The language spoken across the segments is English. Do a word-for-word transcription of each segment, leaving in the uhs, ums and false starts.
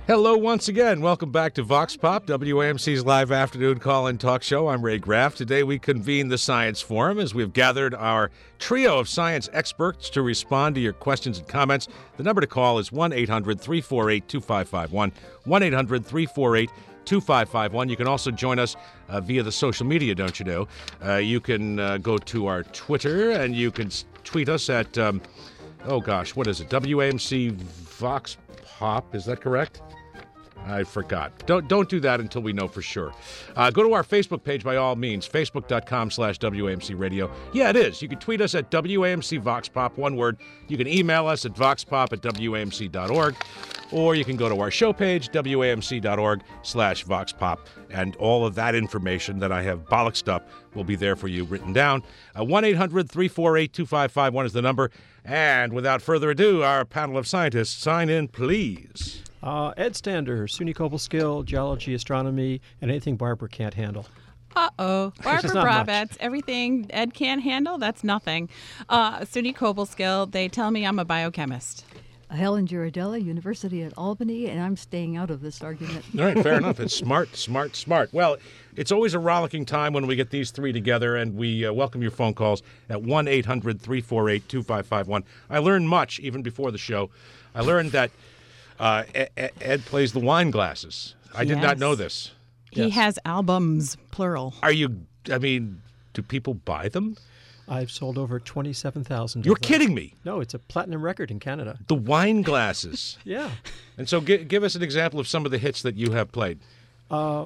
Hello once again. Welcome back to Vox Pop, W A M C's live afternoon call-in talk show. I'm Ray Graff. Today we convene the Science Forum as we've gathered our trio of science experts to respond to your questions and comments. The number to call is one eight hundred three four eight two five five one, one eight hundred three four eight two five five one. You can also join us uh, via the social media, don't you know? Uh, you can uh, go to our Twitter and you can tweet us at, um, oh gosh, what is it? W A M C Vox Pop, is that correct? I forgot. Don't don't do that until we know for sure. Uh, go to our Facebook page by all means, facebook.com slash WAMC Radio. Yeah, it is. You can tweet us at W A M C Vox Pop, one word. You can email us at voxpop at W A M C dot org. Or you can go to our show page, W A M C dot org slash Vox Pop. And all of that information that I have bollocksed up will be there for you written down. Uh, one eight hundred three four eight two five five one is the number. And without further ado, our panel of scientists, sign in, please. Uh, Ed Stander, SUNY Cobleskill, geology, astronomy, and anything Barbara can't handle. Uh-oh. Barbara not Brabetz, everything Ed can't handle, that's nothing. Uh, SUNY Cobleskill, they tell me I'm a biochemist. Helen Girodella, University at Albany, and I'm staying out of this argument. All right, fair enough. It's smart, smart, smart. Well, it's always a rollicking time when we get these three together, and we uh, welcome your phone calls at one eight hundred three four eight two five five one. I learned much even before the show. I learned that uh, Ed, Ed plays the wine glasses. I did Yes. not know this. He Yes. has albums, plural. Are you, I mean, do people buy them? I've sold over twenty-seven thousand. You're kidding me. No, it's a platinum record in Canada. The wine glasses. Yeah. And so gi- give us an example of some of the hits that you have played. Uh,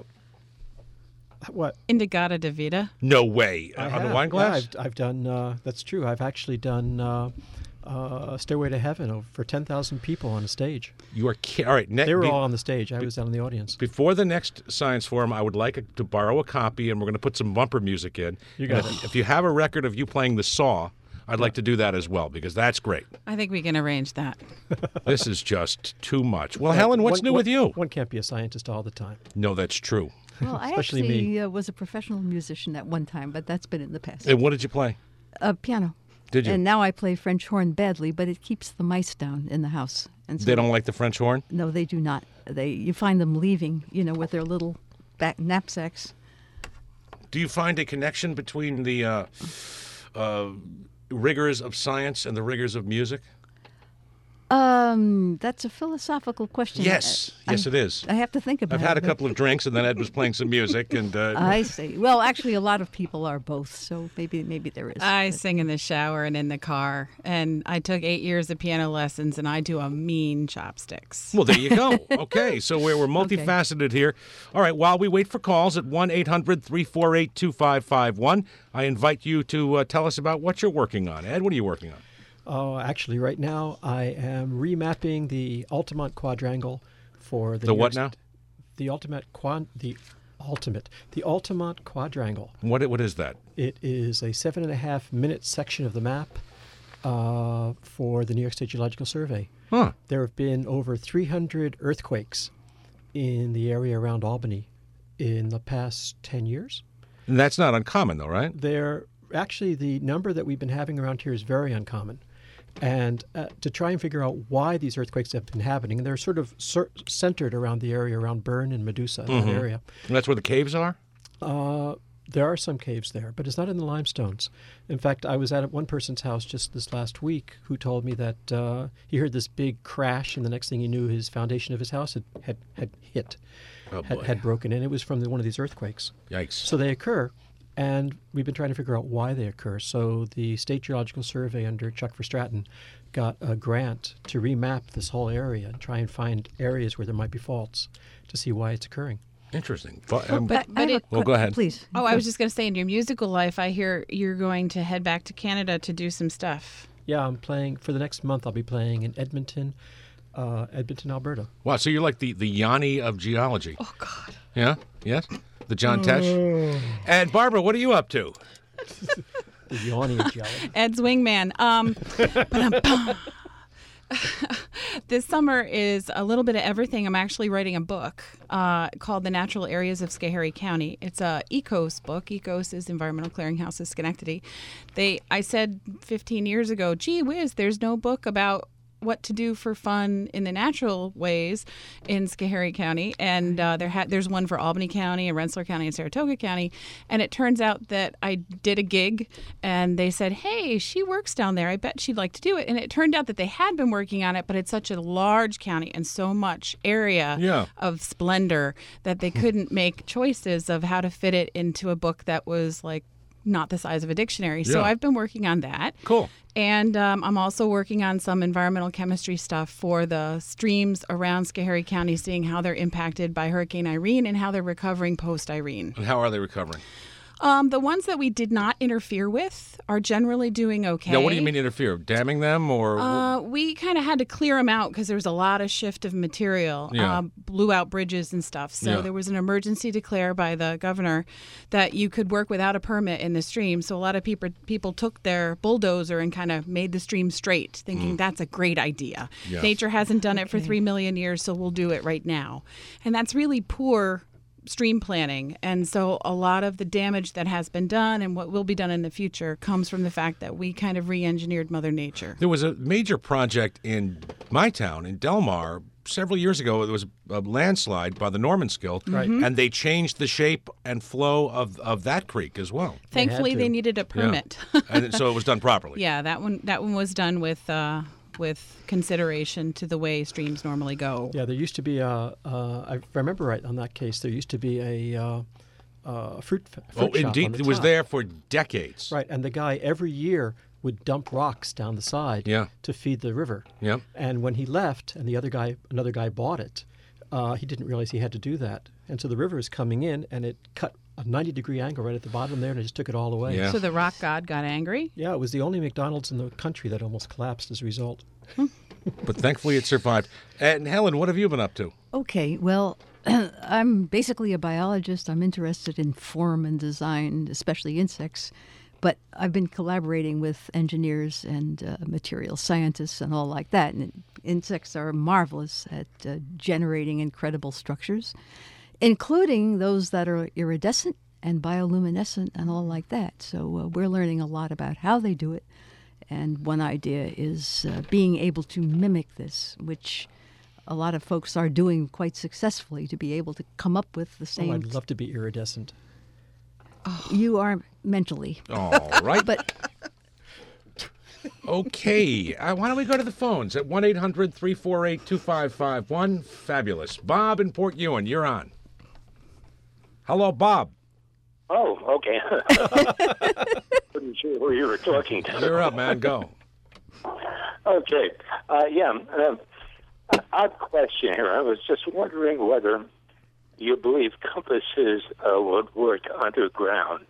what? Indigata Davida. No way. I Uh, on have. the wine Yeah, glass? I've, I've done, uh, that's true. I've actually done uh, uh, Stairway to Heaven over- for ten thousand people on a stage. You are ki- all right. Ne- They were be- all on the stage. I was down in the audience. Before the next Science Forum, I would like a, to borrow a copy, and we're going to put some bumper music in. You got And it. If you have a record of you playing the saw, I'd like to do that as well, because that's great. I think we can arrange that. This is just too much. Well, Helen, what's One- new one- with you? One can't be a scientist all the time. No, that's true. Well, I Especially actually me. uh, was a professional musician at one time, but that's been in the past. And what did you play? Uh, piano. Did you? And now I play French horn badly, but it keeps the mice down in the house. And so, They don't like the French horn? No, they do not. They you find them leaving, you know, with their little back knapsacks. Do you find a connection between the uh, uh, rigors of science and the rigors of music? Um, that's a philosophical question. Yes. I- Yes, it is. I have to think about I've it. had a but- couple of drinks, and then Ed was playing some music, and uh, I see. Well, actually, a lot of people are both, so maybe maybe there is. I But- sing in the shower and in the car, and I took eight years of piano lessons, and I do a mean chopsticks. well, there you go. Okay, so we're, we're multifaceted here. All right, while we wait for calls at one eight hundred three four eight two five five one, I invite you to uh, tell us about what you're working on. Ed, what are you working on? Uh, actually, right now, I am remapping the Altamont Quadrangle for the The New what York now? St- The ultimate quan the ultimate the Altamont Quadrangle. What What is that? It is a seven and a half minute section of the map uh, for the New York State Geological Survey. Huh. There have been over three hundred earthquakes in the area around Albany in the past ten years. And that's not uncommon, though, right? They're actually, the number that we've been having around here is very uncommon. And uh, to try and figure out why these earthquakes have been happening, and they're sort of cer- centered around the area around Bern and Medusa, Mm-hmm. that area. And that's where the caves are? Uh, there are some caves there, but it's not in the limestones. In fact, I was at one person's house just this last week who told me that uh, he heard this big crash, and the next thing he knew, his foundation of his house had, had, had hit, Oh, had, boy. had broken, and it was from the, one of these earthquakes. Yikes. So they occur, and we've been trying to figure out why they occur. So the State Geological Survey under Chuck Verstraeten got a grant to remap this whole area and try and find areas where there might be faults to see why it's occurring. Interesting. But, um, But- I have a it- Well, que- go ahead. Please. Oh, I was just going to say, in your musical life, I hear you're going to head back to Canada to do some stuff. Yeah, I'm playing, for the next month, I'll be playing in Edmonton, uh, Edmonton, Alberta. wow, so you're like the, the Yanni of geology. Oh, God. Yeah? Yes? The John Tesh? And Barbara, what are you up to? The yawning of geology. Ed's wingman. Um, ba-dum-bum. This summer is a little bit of everything. I'm actually writing a book uh, called The Natural Areas of Schoharie County. It's a ECOS book. ECOS is Environmental Clearinghouse of Schenectady. They, I said fifteen years ago, gee whiz, there's no book about what to do for fun in the natural ways in Schoharie County, and uh, there ha- there's one for Albany County and Rensselaer County and Saratoga County, and it turns out that I did a gig, and they said, hey, she works down there. I bet she'd like to do it. And it turned out that they had been working on it, but it's such a large county and so much area Yeah. of splendor that they couldn't make choices of how to fit it into a book that was like not the size of a dictionary. So Yeah. I've been working on that. Cool. And um, I'm also working on some environmental chemistry stuff for the streams around Schoharie County, seeing how they're impacted by Hurricane Irene and how they're recovering post-Irene. And how are they recovering? Um, the ones that we did not interfere with are generally doing okay. Now, what do you mean interfere? Damming them or? Uh, we kind of had to clear them out because there was a lot of shift of material, Yeah. uh, blew out bridges and stuff. So Yeah. there was an emergency declared by the governor that you could work without a permit in the stream. So a lot of people people took their bulldozer and kind of made the stream straight, thinking that's a great idea. Yeah. Nature hasn't done it for Okay. three million years, so we'll do it right now. And that's really poor stream planning. And so a lot of the damage that has been done and what will be done in the future comes from the fact that we kind of re-engineered Mother Nature. There was a major project in my town, in Delmar, several years ago. There was a landslide by the Normanskill, Right. and they changed the shape and flow of, of that creek as well. Thankfully, to. they needed a permit. And so it was done properly. Yeah, that one that one was done with uh, with consideration to the way streams normally go. Yeah, there used to be a, uh, if I remember right on that case, there used to be a, uh, uh, fruit, f- fruit Oh, shop indeed. on the It was top. there for decades. Right, and the guy every year would dump rocks down the side Yeah. to feed the river. Yeah. And when he left, and the other guy, another guy bought it, uh, he didn't realize he had to do that. And so the river is coming in, and it cut a ninety degree angle right at the bottom there, and it just took it all away. Yeah. So the rock god got angry. Yeah, it was the only McDonald's in the country that almost collapsed as a result. But thankfully it survived. And Helen, what have you been up to? Okay, well, I'm basically a biologist. I'm interested in form and design, especially insects. But I've been collaborating with engineers and uh, material scientists and all like that. And insects are marvelous at uh, generating incredible structures, including those that are iridescent and bioluminescent and all like that. So uh, we're learning a lot about how they do it. And one idea is uh, being able to mimic this, which a lot of folks are doing quite successfully, to be able to come up with the Oh, same. I'd love to be iridescent. You are mentally, All right. but Okay. Uh, why don't we go to the phones at one eight hundred three four eight two five five one? Fabulous. Bob in Port Ewan, you're on. Hello, Bob. Oh, okay. Wasn't sure who you were talking to. You're up, man. Go. Okay. Uh, yeah. Uh, odd question here. I was just wondering whether you believe compasses uh, would work underground.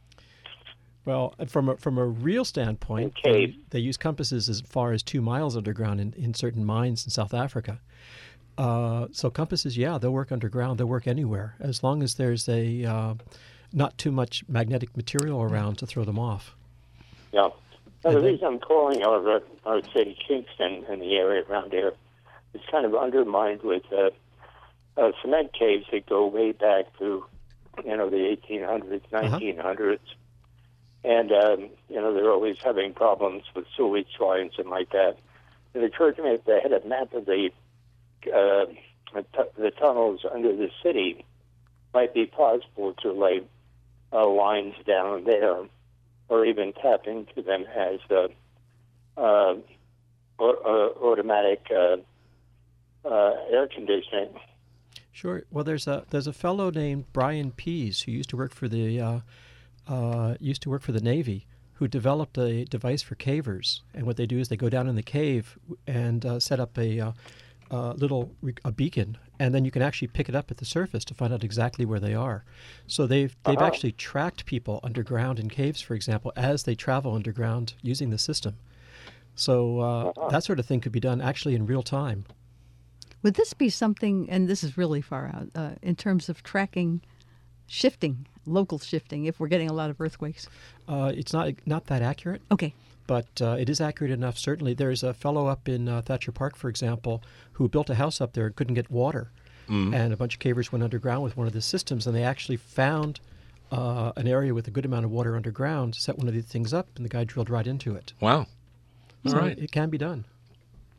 Well, from a, from a real standpoint, Okay. they, they use compasses as far as two miles underground in, in certain mines in South Africa. Uh, so compasses, yeah, they'll work underground. They'll work anywhere as long as there's a uh, not too much magnetic material around to throw them off. Yeah. Now, the And then- reason I'm calling over, I would say, Kingston and the area around there, it's kind of undermined with uh, uh, cement caves that go way back to, you know, the eighteen hundreds, nineteen hundreds. And, um, you know, they're always having problems with sewage lines and like that. It occurred to me if they had a map of the, uh, the, tu- the tunnels under the city, might be possible to lay uh, lines down there or even tap into them as uh, uh, or, uh, automatic uh, uh, air conditioning. Sure. Well, there's a there's a fellow named Brian Pease who used to work for the uh, uh, used to work for the Navy, who developed a device for cavers. And what they do is they go down in the cave and uh, set up a uh, uh, little re- a beacon, and then you can actually pick it up at the surface to find out exactly where they are. So they've they've Uh-huh. actually tracked people underground in caves, for example, as they travel underground using the system. So uh, Uh-huh. that sort of thing could be done actually in real time. would this be something, and this is really far out, uh, in terms of tracking shifting, local shifting, if we're getting a lot of earthquakes? Uh, it's not not that accurate. Okay. But uh, it is accurate enough, certainly. There's a fellow up in uh, Thatcher Park, for example, who built a house up there and couldn't get water. And a bunch of cavers went underground with one of the systems, and they actually found uh, an area with a good amount of water underground, set one of these things up, and the guy drilled right into it. Wow. All so right. it can be done.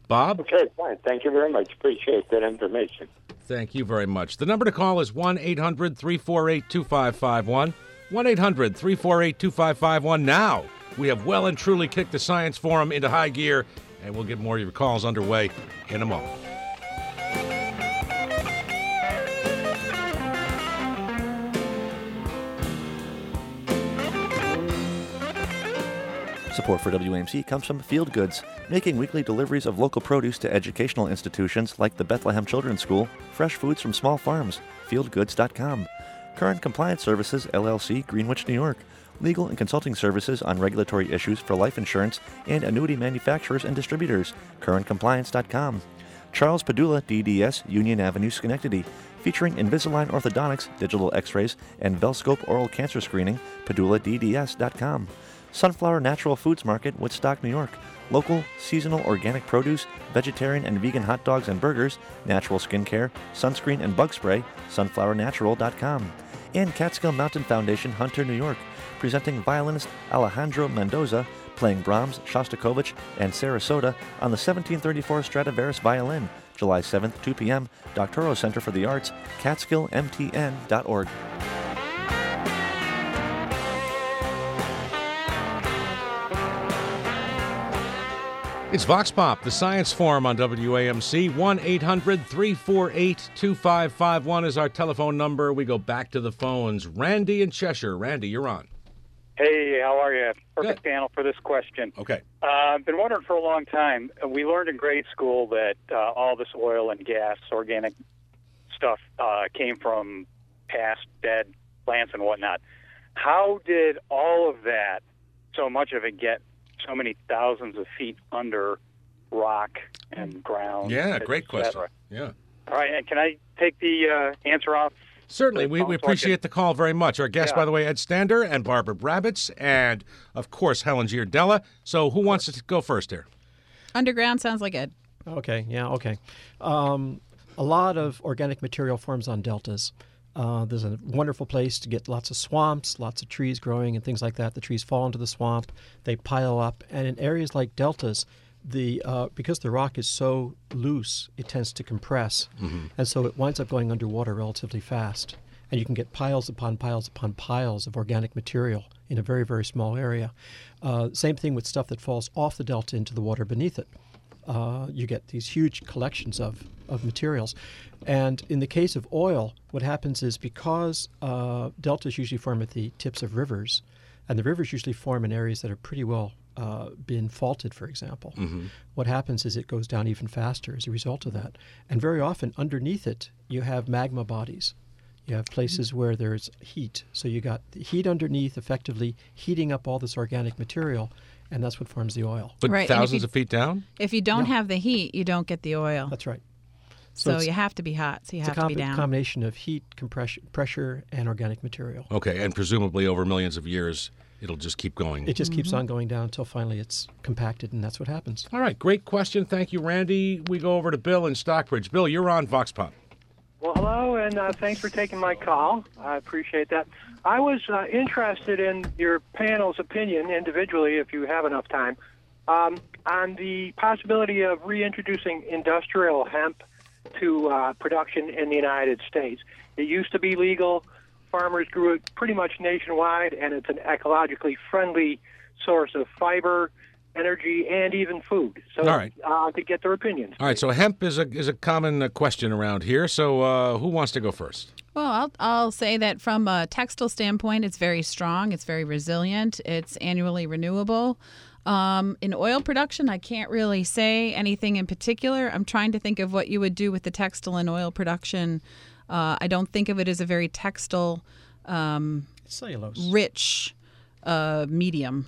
Bob? Okay, fine. Thank you very much. Appreciate that information. Thank you very much. The number to call is one eight hundred three four eight two five five one. one eight hundred three four eight two five five one. Now, we have well and truly kicked the Science Forum into high gear, and we'll get more of your calls underway in a moment. Support for W A M C comes from Field Goods, making weekly deliveries of local produce to educational institutions like the Bethlehem Children's School, fresh foods from small farms, field goods dot com. Current Compliance Services, L L C, Greenwich, New York. Legal and consulting services on regulatory issues for life insurance and annuity manufacturers and distributors, current compliance dot com. Charles Padula, D D S, Union Avenue, Schenectady, featuring Invisalign Orthodontics, digital x-rays, and Velscope oral cancer screening, padula d d s dot com. Sunflower Natural Foods Market, Woodstock, New York. Local, seasonal, organic produce, vegetarian and vegan hot dogs and burgers, natural skincare, sunscreen and bug spray, sunflower natural dot com. And Catskill Mountain Foundation, Hunter, New York, presenting violinist Alejandro Mendoza, playing Brahms, Shostakovich, and Sarasota on the seventeen thirty-four Stradivarius violin, July seventh, two p.m., Doctorow Center for the Arts, catskill m t n dot org. It's Vox Pop, the Science Forum on W A M C. one eight hundred three four eight two five five one is our telephone number. We go back to the phones. Randy in Cheshire. Randy, you're on. Hey, how are you? Perfect Good. panel for this question. Okay. Uh, I've been wondering for a long time. We learned in grade school that uh, all this oil and gas, organic stuff, uh, came from past dead plants and whatnot. How did all of that, so much of it, get so many thousands of feet under rock and ground? Yeah, et great question. cetera? Yeah. All right, and can I take the uh, answer off? Certainly. We, we appreciate the call very much. Our guests, Yeah. by the way, Ed Stander and Barbara Brabitz, and, of course, Helen Giardella. So who wants to go first here? Underground sounds like Ed. Okay, yeah, okay. Um, a lot of organic material forms on deltas. Uh, there's a wonderful place to get lots of swamps, lots of trees growing and things like that. The trees fall into the swamp, they pile up, and in areas like deltas, the uh, because the rock is so loose, it tends to compress, mm-hmm. and so it winds up going underwater relatively fast. And you can get piles upon piles upon piles of organic material in a very, very small area. Uh, same thing with stuff that falls off the delta into the water beneath it. Uh, you get these huge collections of, of materials. And in the case of oil, what happens is because uh, deltas usually form at the tips of rivers, and the rivers usually form in areas that are pretty well uh, been faulted, for example. Mm-hmm. What happens is it goes down even faster as a result of that. And very often underneath it, you have magma bodies. You have places where there's heat. So you got the heat underneath effectively heating up all this organic material, and that's what forms the oil. But Right, and if thousands you- of feet down? If you don't Yeah. have the heat, you don't get the oil. That's right. so it's- you have to be hot. So you It's have a com- to be down. combination of heat, compression, pressure, and organic material. Okay, and presumably over millions of years, it'll just keep going. It just keeps on going down until finally it's compacted, and that's what happens. All right, great question. Thank you, Randy. We go over to Bill in Stockbridge. Bill, you're on Vox Pop. Well, hello, and uh, thanks for taking my call. I appreciate that. I was uh, interested in your panel's opinion individually, if you have enough time, um, on the possibility of reintroducing industrial hemp to uh, production in the United States. It used to be legal. Farmers grew it pretty much nationwide, and it's an ecologically friendly source of fiber, energy, and even food. So All right. uh, I could get their opinions. All right, so hemp is a is a common uh, question around here. So uh, who wants to go first? Well, I'll, I'll say that from a textile standpoint, it's very strong. It's very resilient. It's annually renewable. Um, in oil production, I can't really say anything in particular. I'm trying to think of what you would do with the textile and oil production. Uh, I don't think of it as a very textile, um, Cellulose. rich uh, medium,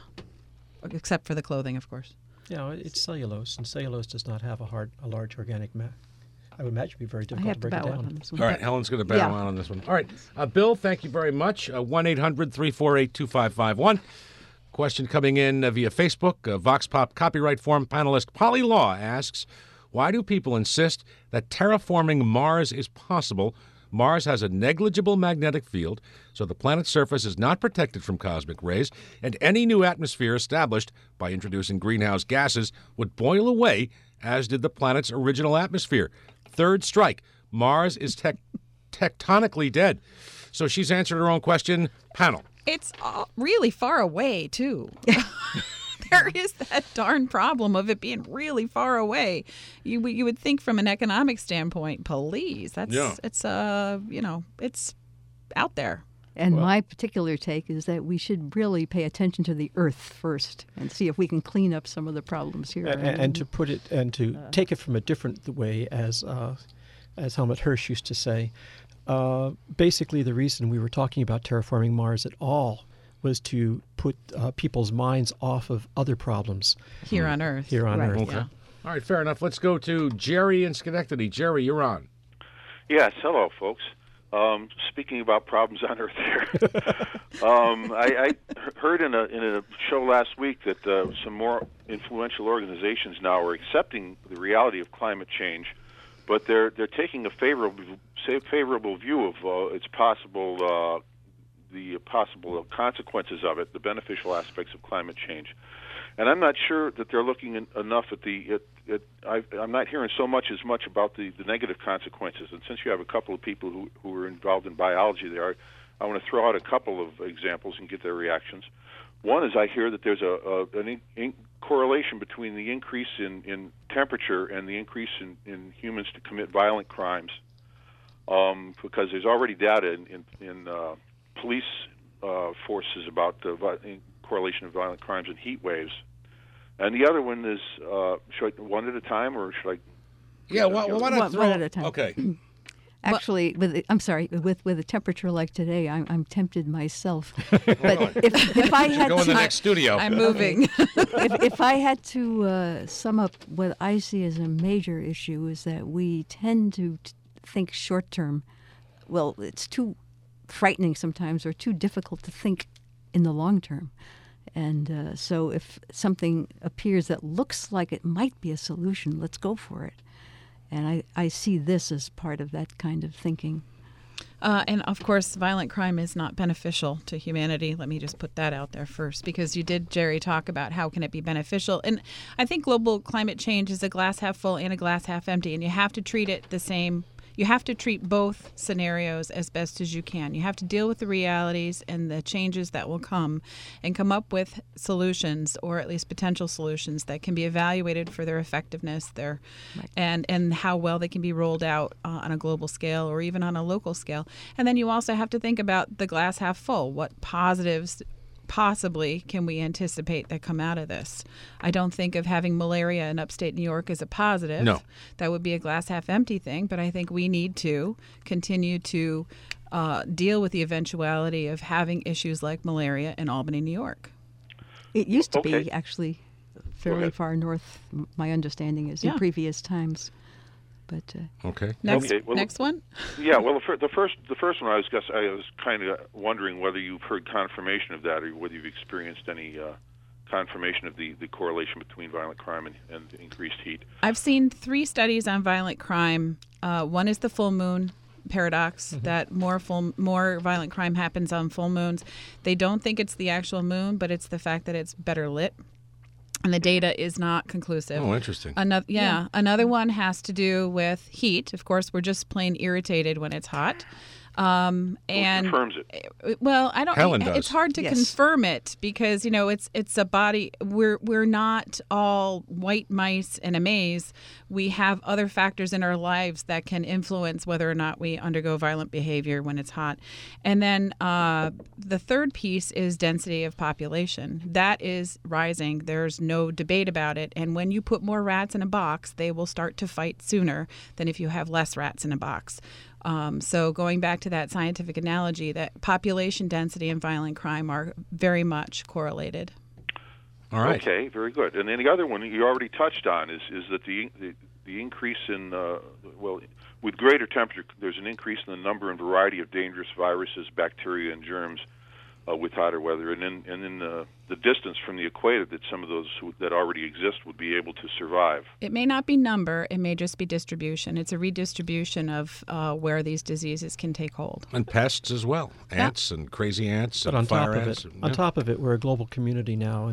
except for the clothing, of course. Yeah, it's cellulose, and cellulose does not have a hard, a large organic mass. I would imagine it'd be very I difficult have to to break it bow out down. on this one. All right, Helen's going to bow Yeah. out on this one. All right, uh, Bill, thank you very much. Uh, one eight hundred three four eight two five five one. Question coming in uh, via Facebook. Uh, Vox Pop Copyright Forum panelist Polly Law asks, why do people insist that terraforming Mars is possible? Mars has a negligible magnetic field, so the planet's surface is not protected from cosmic rays, and any new atmosphere established by introducing greenhouse gases would boil away as did the planet's original atmosphere. Third strike. Mars is tec- tectonically dead. So she's answered her own question. Panel. It's uh, really far away, too. There is that darn problem of it being really far away. You you would think from an economic standpoint, please, that's Yeah. it's uh you know it's out there. And Well- my particular take is that we should really pay attention to the Earth first and see if we can clean up some of the problems here. And, and to put it and to take it from a different way, as uh, as Helmut Hirsch used to say, uh, basically the reason we were talking about terraforming Mars at all was to put uh, people's minds off of other problems Here on Earth. here on Right. Earth. Okay. Yeah. All right, fair enough. Let's go to Jerry in Schenectady. Jerry, you're on. Yes, hello, folks. Um, speaking about problems on Earth here, um, I, I heard in a in a show last week that uh, some more influential organizations now are accepting the reality of climate change, but they're they're taking a favorable say favorable view of uh, its possible uh, the possible consequences of it, the beneficial aspects of climate change. And I'm not sure that they're looking in, enough at the. At, at, I, I'm not hearing so much as much about the, the negative consequences. And since you have a couple of people who, who are involved in biology there, I, I want to throw out a couple of examples and get their reactions. One is I hear that there's a, a an in, in correlation between the increase in, in temperature and the increase in, in humans to commit violent crimes, um, because there's already data in, in, in uh, police uh, forces about the vi- correlation of violent crimes and heat waves. And the other one is, uh, should I one at a time, or should I? Yeah, well, well, why not One- throw... one at a time. Okay. Actually, with the- I'm sorry, with with a temperature like today, I'm I'm tempted myself. But if if I had Go in the to, next studio. I'm moving. if, if I had to uh, sum up what I see as a major issue is that we tend to t- think short term. Well, it's too frightening sometimes, or too difficult to think in the long term. And uh, so if something appears that looks like it might be a solution, let's go for it. And I, I see this as part of that kind of thinking. Uh, and of course, violent crime is not beneficial to humanity. Let me just put that out there first, because you did, Jerry, talk about how can it be beneficial. And I think global climate change is a glass half full and a glass half empty, and you have to treat it the same. You have to treat both scenarios as best as you can. You have to deal with the realities and the changes that will come and come up with solutions, or at least potential solutions, that can be evaluated for their effectiveness, their Right. and, and how well they can be rolled out uh, on a global scale or even on a local scale. And then you also have to think about the glass half full. What positives possibly can we anticipate that come out of this? I don't think of having malaria in upstate New York as a positive. No. That would be a glass half empty thing, but I think we need to continue to uh, deal with the eventuality of having issues like malaria in Albany, New York. It used to Okay. be actually fairly ahead. far north, m- my understanding is, Yeah. in previous times. But uh, Okay. Next, Okay, well- next one? Yeah, well, the, fir- the first the first one I was guess I was kind of wondering whether you've heard confirmation of that, or whether you've experienced any uh, confirmation of the, the correlation between violent crime and, and increased heat. I've seen three studies on violent crime. Uh, one is the full moon paradox, that more full, more violent crime happens on full moons. They don't think it's the actual moon, but it's the fact that it's better lit. And the data is not conclusive. Oh, interesting. Another, yeah, another one has to do with heat. Of course, we're just plain irritated when it's hot. Um, and confirms it? Well, I don't. Helen It's does. hard to Yes. confirm it because you know it's it's a body. We're we're not all white mice in a maze. We have other factors in our lives that can influence whether or not we undergo violent behavior when it's hot. And then uh, the third piece is density of population. That is rising. There's no debate about it. And when you put more rats in a box, they will start to fight sooner than if you have less rats in a box. Um, so going back to that scientific analogy, that population density and violent crime are very much correlated. All right. Okay, very good. And then the other one you already touched on is is that the the, the increase in uh, well, with greater temperature, there's an increase in the number and variety of dangerous viruses, bacteria, and germs uh, with hotter weather, and then and then the the distance from the equator that some of those who, that already exist would be able to survive. It may not be number, it may just be distribution. It's a redistribution of uh, where these diseases can take hold. And pests as well. Ants and crazy ants But and on top fire of ants. it, and- on yeah. top of it, we're a global community now, and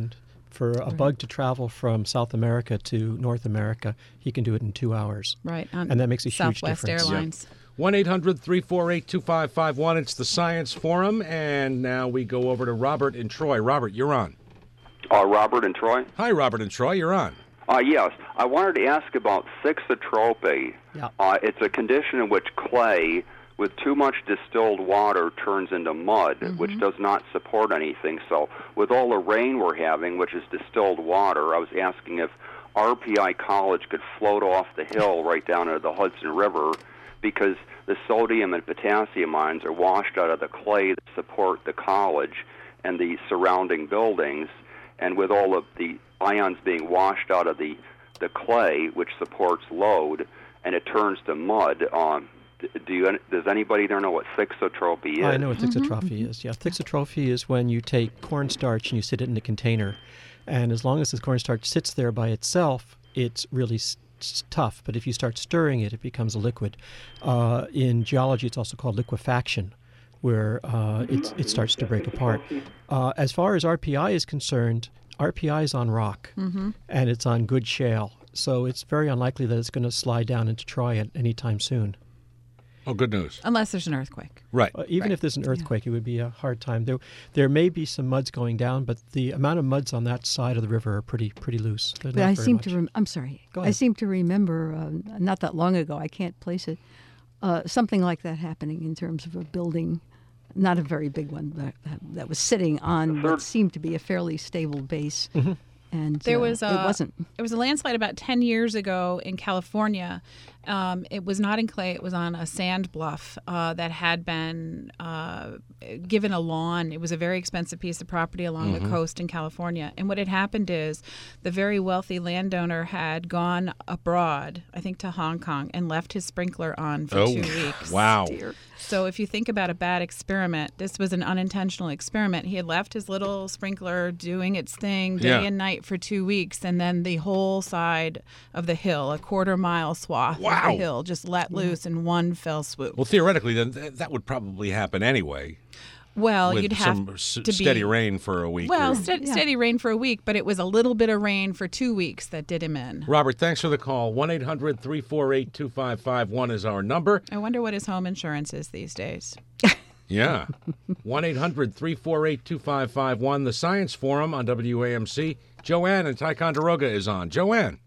For a Right. bug to travel from South America to North America, he can do it in two hours. Right. On And that makes a huge Southwest difference. Airlines. one eight hundred three four eight two five five one. It's the Science Forum, and now we go over to Robert in Troy. Robert, you're on. Uh, Robert and Troy? Hi, Robert in Troy. You're on. Uh, yes. I wanted to ask about thixotropy. Yeah. Uh, it's a condition in which clay with too much distilled water turns into mud, Mm-hmm. which does not support anything. So with all the rain we're having, which is distilled water, I was asking if R P I College could float off the hill right down into the Hudson River, because the sodium and potassium ions are washed out of the clay that support the college and the surrounding buildings, and with all of the ions being washed out of the, the clay, which supports load, and it turns to mud. Um, do you, does anybody there know what thixotropy is? I know what thixotrophy is. Yeah, thixotrophy is when you take cornstarch and you sit it in a container, and as long as the cornstarch sits there by itself, it's really s- s- tough. But if you start stirring it, it becomes a liquid. Uh, in geology, it's also called liquefaction, where uh, it it starts to break apart. Uh, as far as R P I is concerned, R P I is on rock, Mm-hmm. and it's on good shale, so it's very unlikely that it's going to slide down into Troy at any time soon. Oh, good news. Unless there's an earthquake. Right. Uh, even Right. if there's an earthquake, it would be a hard time. There, there may be some muds going down, but the amount of muds on that side of the river are pretty, pretty loose. They're But not I very seem much. to. Rem- I'm sorry. Go I ahead. seem to remember uh, not that long ago. I can't place it. Uh, something like that happening in terms of a building, not a very big one, but that, that was sitting on what seemed to be a fairly stable base, Mm-hmm. and There uh, was a, it wasn't. There was a landslide about ten years ago in California. Um, it was not in clay. It was on a sand bluff uh, that had been uh, given a lawn. It was a very expensive piece of property along the coast in California. And what had happened is the very wealthy landowner had gone abroad, I think to Hong Kong, and left his sprinkler on for Oh, two weeks. wow. So if you think about a bad experiment, this was an unintentional experiment. He had left his little sprinkler doing its thing day Yeah. and night for two weeks, and then the whole side of the hill, a quarter mile swath Wow. of the hill, just let loose in one fell swoop. Well, theoretically, then th- that would probably happen anyway. Well, with you'd have some s- to be steady rain for a week. Well, or- ste- steady rain for a week, but it was a little bit of rain for two weeks that did him in. Robert, thanks for the call. one eight hundred three four eight two five five one is our number. I wonder what his home insurance is these days. Yeah. one eight hundred three four eight two five five one. The Science Forum on W A M C. Joanne in Ticonderoga is on. Joanne.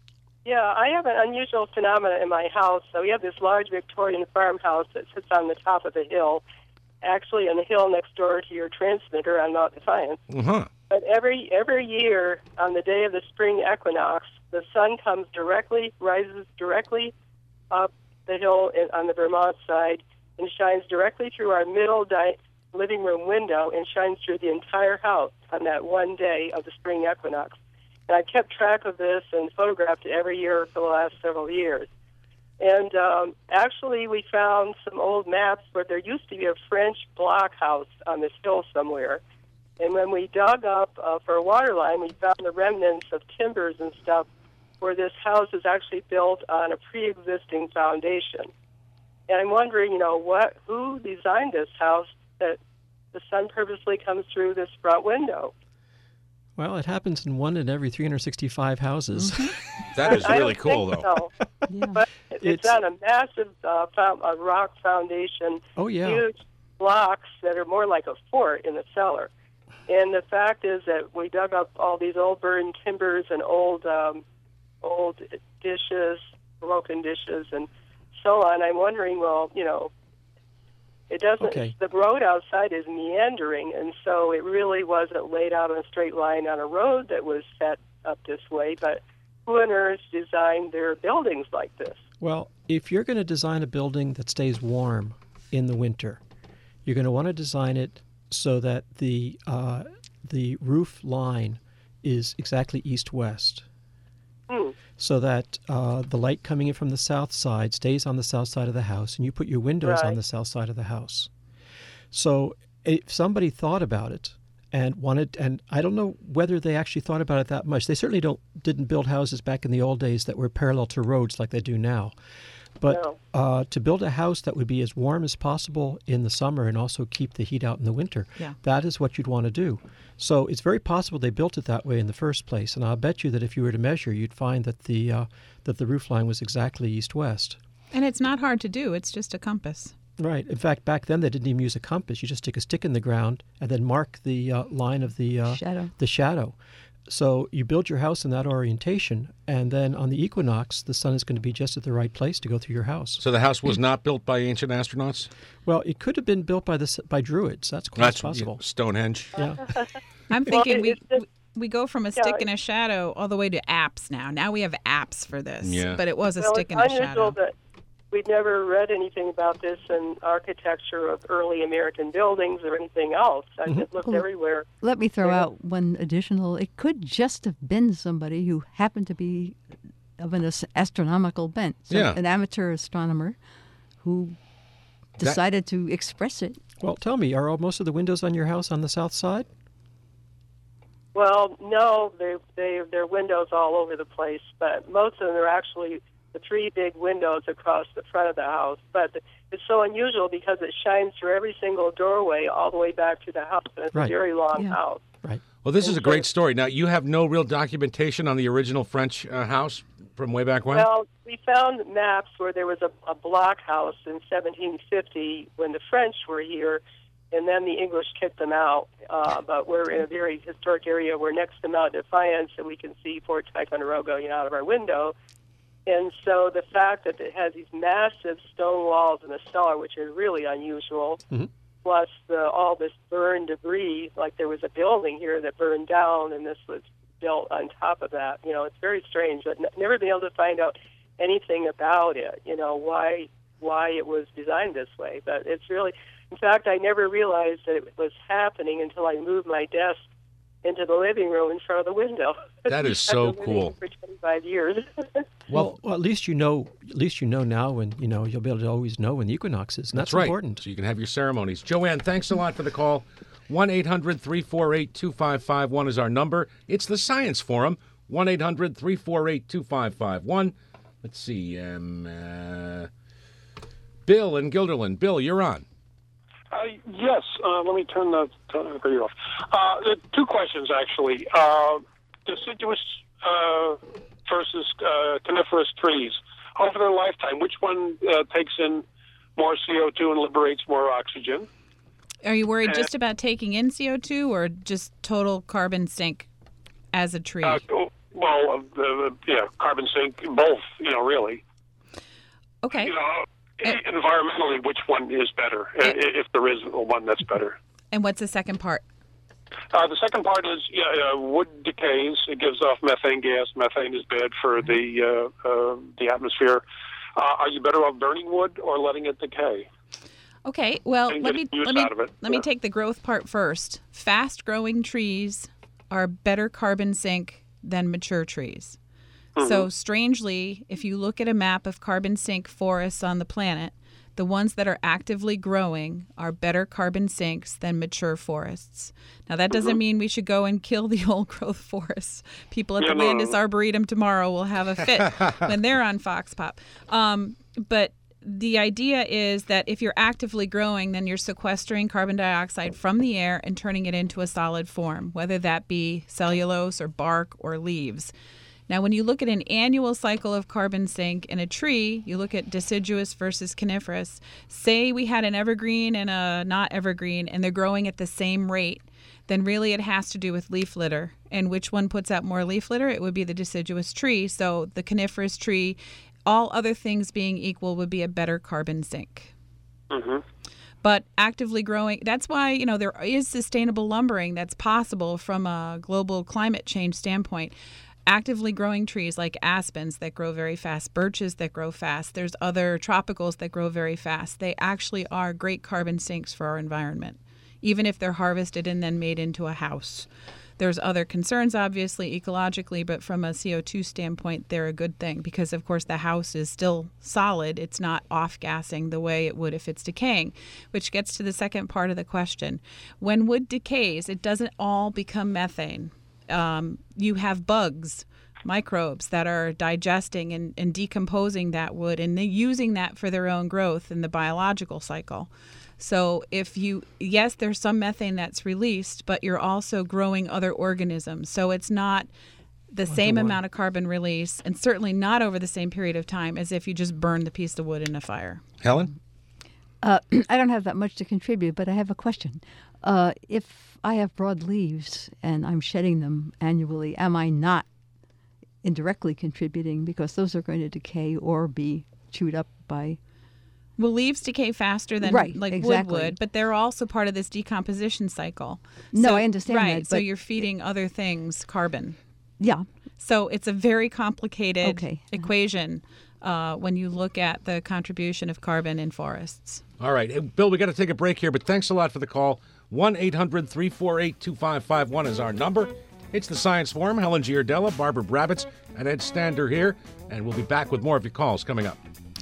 Yeah, I have an unusual phenomenon in my house. So we have this large Victorian farmhouse that sits on the top of the hill, actually on the hill next door to your transmitter on Mount Defiance. Uh-huh. But every every year on the day of the spring equinox, the sun comes directly, rises directly up the hill in, on the Vermont side and shines directly through our middle di- living room window and shines through the entire house on that one day of the spring equinox. And I kept track of this and photographed it every year for the last several years. And um, actually, we found some old maps where there used to be a French blockhouse on this hill somewhere. And when we dug up uh, for a water line, we found the remnants of timbers and stuff where this house is actually built on a pre-existing foundation. And I'm wondering, you know, what who designed this house that the sun purposely comes through this front window? Well, it happens in one in every three hundred sixty-five houses. That is I really don't cool, think though. So. Yeah. But it's, It's- on a massive uh, fo- a rock foundation, Oh, yeah. huge blocks that are more like a fort in the cellar. And the fact is that we dug up all these old burned timbers and old um, old dishes, broken dishes, and so on. I'm wondering, well, you know, it doesn't. Okay. The road outside is meandering, and so it really wasn't laid out on a straight line on a road that was set up this way. But who on earth designed their buildings like this? Well, if you're going to design a building that stays warm in the winter, you're going to want to design it so that the uh, the roof line is exactly east-west, Hmm. so that uh, the light coming in from the south side stays on the south side of the house, and you put your windows on Right. the south side of the house. So if somebody thought about it and wanted, and I don't know whether they actually thought about it that much. They certainly don't didn't build houses back in the old days that were parallel to roads like they do now. But No. uh, to build a house that would be as warm as possible in the summer and also keep the heat out in the winter, Yeah. that is what you'd want to do. So it's very possible they built it that way in the first place. And I'll bet you that if you were to measure, you'd find that the uh, that the roof line was exactly east-west. And it's not hard to do. It's just a compass. Right. In fact, back then they didn't even use a compass. You just stick a stick in the ground and then mark the uh, line of the uh, Shadow. the shadow. So you build your house in that orientation, and then on the equinox, the sun is going to be just at the right place to go through your house. So the house was not built by ancient astronauts? Well, it could have been built by the s- by druids. That's quite That's possible. yeah, Stonehenge. Yeah. I'm Well, thinking it- we it's just- we go from a Yeah, stick it- in a shadow all the way to apps now. Now we have apps for this. Yeah. But it was a well, stick it's in a unusual shadow. that we'd never read anything about this in architecture of early American buildings or anything else. I just looked Well, everywhere. Let me throw Yeah. out one additional. It could just have been somebody who happened to be of an as- astronomical bent. So Yeah. An amateur astronomer who decided to express it. Well, tell me, are all, most of the windows on your house on the south side? Well, no, they they they're windows all over the place, but most of them are actually the three big windows across the front of the house. But it's so unusual because it shines through every single doorway all the way back to the house, and it's Right. a very long Yeah. house. Right. Well, this is a great story. Now, you have no real documentation on the original French uh, house from way back when? Well, we found maps where there was a, a block house in seventeen fifty when the French were here, and then the English kicked them out. Uh, but we're in a very historic area. We're next to Mount Defiance, and we can see Fort Ticonderoga, you know, out of our window. And so the fact that it has these massive stone walls in the cellar, which is really unusual, Mm-hmm. plus the, all this burned debris, like there was a building here that burned down, and this was built on top of that. You know, it's very strange, but n- never been able to find out anything about it, you know, why why it was designed this way. But it's really, in fact, I never realized that it was happening until I moved my desk into the living room in front of the window. That is so I've been living cool. here for twenty-five years. Well, well, at least you know. At least you know now, and you know you'll be able to always know when the equinox is. And that's, right. important. So you can have your ceremonies. Joanne, thanks a lot for the call. one eight hundred three four eight two five five one is our number. It's the Science Forum. one eight hundred three four eight two five five one. Let's see. Um, uh, Bill in Guilderland. Bill, you're on. Uh, yes, uh, let me turn the, turn the radio off. Uh, there are two questions, actually. Uh, deciduous uh, versus uh, coniferous trees. Over their lifetime, which one uh, takes in more C O two and liberates more oxygen? Are you worried Uh, just about taking in C O two or just total carbon sink as a tree? Uh, well, uh, the, the, yeah, carbon sink, both, you know, really. Okay. You know, environmentally, which one is better, i if there is one that's better? And what's the second part? Uh, the second part is yeah, uh, wood decays. It gives off methane gas. Methane is bad for the uh, uh, the atmosphere. Uh, are you better off burning wood or letting it decay? Okay, well, And let get me use let me out of it. let me Yeah. take the growth part first. Fast-growing trees are better carbon sink than mature trees. So strangely, if you look at a map of carbon sink forests on the planet, the ones that are actively growing are better carbon sinks than mature forests. Now, that doesn't mean we should go and kill the old growth forests. People at Yeah, the no, no, Landis no. Arboretum tomorrow will have a fit when they're on Fox Pop. Um, but the idea is that if you're actively growing, then you're sequestering carbon dioxide from the air and turning it into a solid form, whether that be cellulose or bark or leaves. Now, when you look at an annual cycle of carbon sink in a tree, you look at deciduous versus coniferous. Say we had an evergreen and a not evergreen, and they're growing at the same rate, then really it has to do with leaf litter. And which one puts out more leaf litter? It would be the deciduous tree. So the coniferous tree, all other things being equal, would be a better carbon sink. Mm-hmm. But actively growing, that's why, you know, there is sustainable lumbering that's possible from a global climate change standpoint. Actively growing trees like aspens that grow very fast, birches that grow fast, there's other tropicals that grow very fast. They actually are great carbon sinks for our environment, even if they're harvested and then made into a house. There's other concerns, obviously, ecologically, but from a C O two standpoint, they're a good thing because, of course, the house is still solid. It's not off-gassing the way it would if it's decaying, which gets to the second part of the question. When wood decays, it doesn't all become methane. Um, you have bugs microbes that are digesting and, and decomposing that wood and then using that for their own growth in the biological cycle. So if you, yes, there's some methane that's released, but you're also growing other organisms. So it's not the one same amount of carbon release, and certainly not over the same period of time as if you just burn the piece of wood in a fire. Helen? Uh, I don't have that much to contribute, but I have a question. Uh, if I have broad leaves and I'm shedding them annually, am I not indirectly contributing because those are going to decay or be chewed up by... Well, leaves decay faster than right, like exactly. wood would, but they're also part of this decomposition cycle. No, so, I understand right, that. So you're feeding other things carbon. Yeah. So it's a very complicated okay. equation uh, when you look at the contribution of carbon in forests. All right. Hey, Bill, we got to take a break here, but thanks a lot for the call. one eight hundred three four eight two five five one is our number. It's the Science Forum. Helen Giardella, Barbara Brabitz, and Ed Stander here, and we'll be back with more of your calls coming up.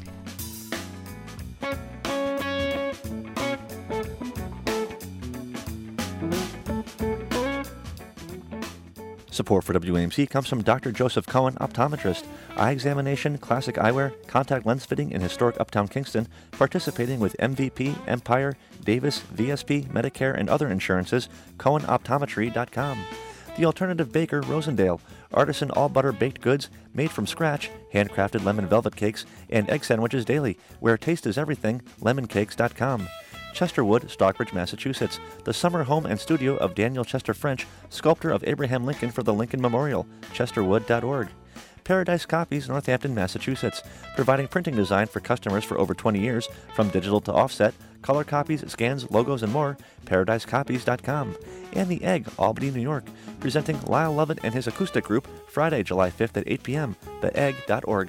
Support for W A M C comes from Doctor Joseph Cohen, optometrist. Eye examination, classic eyewear, contact lens fitting in historic Uptown Kingston, participating with M V P, Empire, Davis, V S P, Medicare, and other insurances. Cohen Optometry dot com. The Alternative Baker, Rosendale. Artisan all-butter baked goods made from scratch, handcrafted lemon velvet cakes, and egg sandwiches daily. Where taste is everything, lemon cakes dot com. Chesterwood, Stockbridge, Massachusetts, the summer home and studio of Daniel Chester French, sculptor of Abraham Lincoln for the Lincoln Memorial, chesterwood dot org. Paradise Copies, Northampton, Massachusetts, providing printing design for customers for over twenty years, from digital to offset, color copies, scans, logos, and more, paradise copies dot com. And The Egg, Albany, New York, presenting Lyle Lovett and his acoustic group, Friday, July fifth at eight p.m., the egg dot org.